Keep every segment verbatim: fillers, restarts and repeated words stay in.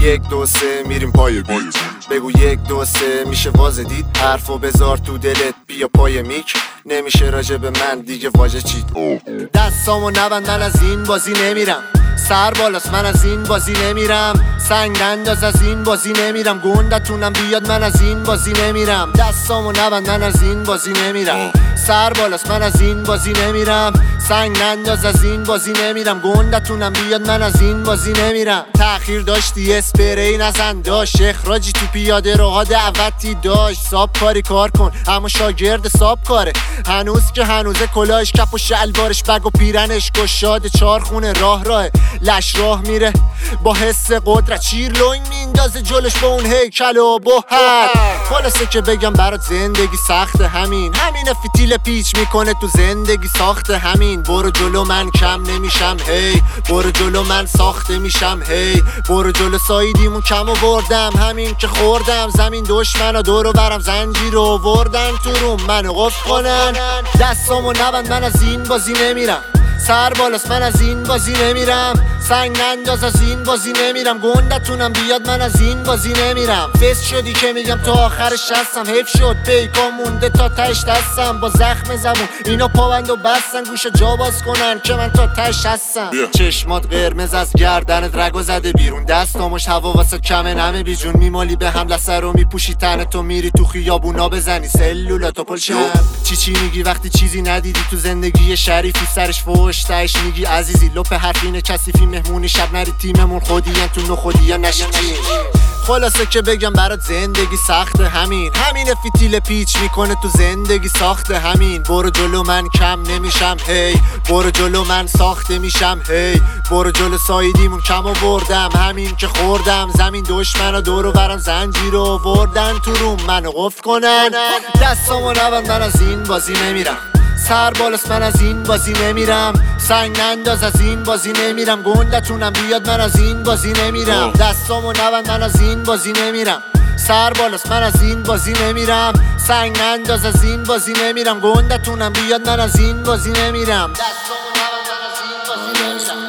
یک دو سه میریم پای بیت. بگو یک دو سه میشه واژه دید. حرفو بذار تو دلت بیا پای میک. نمیشه راجع به من دیگه واژه چید. دستامو نبند من از این بازی نمیرم. سر بالاست من از این بازی نمیرم. سنگ انداز از این بازی نمیرم. گندتونم بیاد من از این بازی نمیرم. دستامو نبند من از این بازی نمیرم. سر بالاست من از این بازی نمیرم. سنگ انداز از این بازی نمیرم. گندتونم بیاد من از این بازی نمیرم. تأخیر داشتی اسپری نزن داشت. اخراجی تو پیاده روها دعوتی داشت. ساب کاری کار کن اما شاگرد ساب کاره. هنوز که هنوزه کلاهش کپ و شلوارش بگ و پیرنش گشاده. چارخونه راه راه لش راه میره با حس قدرت. چیر لوین میندازه جلوش با اون هیکل و بهت. خلاصه که بگم برات زندگی سخته همین. همین فتیل پیچ میکنه تو زندگی ساخته همین. برو جلو من کم نمیشم هی. برو جلو من ساخته میشم هی. برو جلو سایدیمون کم آوردم همین که خوردم. زمین دشمنا دورو برم زنجیر رو وردن تو روم منو قفل کنن. دستامو نبند من از این بازی نمیرم. سر بالاست من از این بازی نمیرم. سنگ انداز از این بازی نمیرم. گندتونم بیاد من از این بازی نمیرم. فس شدی که میگم تا آخرش هستم. حیف شد پیکا مونده تا تش دستم. با زخم زبون اینا پابند و بستن. گوش جا باز کنن که من تا تش هستم. yeah. چشمات قرمز از گردنت رگو زده بیرون. دستامش هوا واسه کمه نمه بیجون. میمالی به هم لسه رو میپوشی تنه تو. میری تو خیابونا بزنی سلولاتو پلشم. چی چی میگی وقتی چیزی ندیدی تو زندگی شریفی. سرش فوش تایش میگی عزیزی. لپ حرفین کثیفی مهمونی شب نری تیممون. خودیان تو نو خودیان نشی تیم. خلاصه که بگم برات زندگی سخته همین. همین فتیل پیچ میکنه تو زندگی ساخته همین. برو جلو من کم نمیشم هی. برو جلو من ساخته میشم هی. برو جلو سایدیمون کم آوردم همین که خوردم. زمین دشمنا دورو برم زنجیر رو وردن تو روم منو قفل کنن. دستامو نبند من از این بازی نمیرم. سر بالاست من از این بازی نمیرم. سنگ انداز از این بازی نمیرم. گندتونم بیاد من از این بازی نمیرم. دستامو نبند من از این بازی نمیرم. سر بالاست من از این بازی نمیرم. سنگ انداز از این بازی نمیرم. گندتونم بیاد من از این بازی نمیرم. دستامو نبند من از این بازی نمیرم.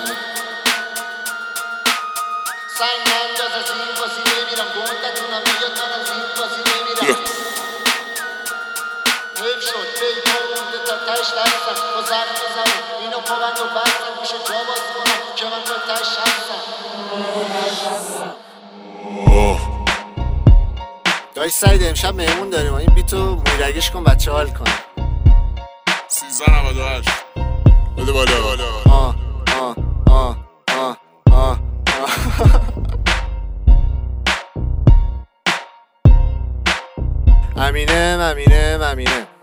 سنگ انداز از این بازی نمیرم. گندتونم بیاد من از این بازی نمیرم. حیف شد پیکا مونده تا تش دستم. با زخم زبون اینا پابند و بستن. گوش جا باز کنم که من تا تش هستم. دایش سعید امشب مهمون داریم. این بیتو مویرگش کن بچه حال کن. سیزده نود و هشت بده بالا. آه آه آه آه آه امینه امینه امینه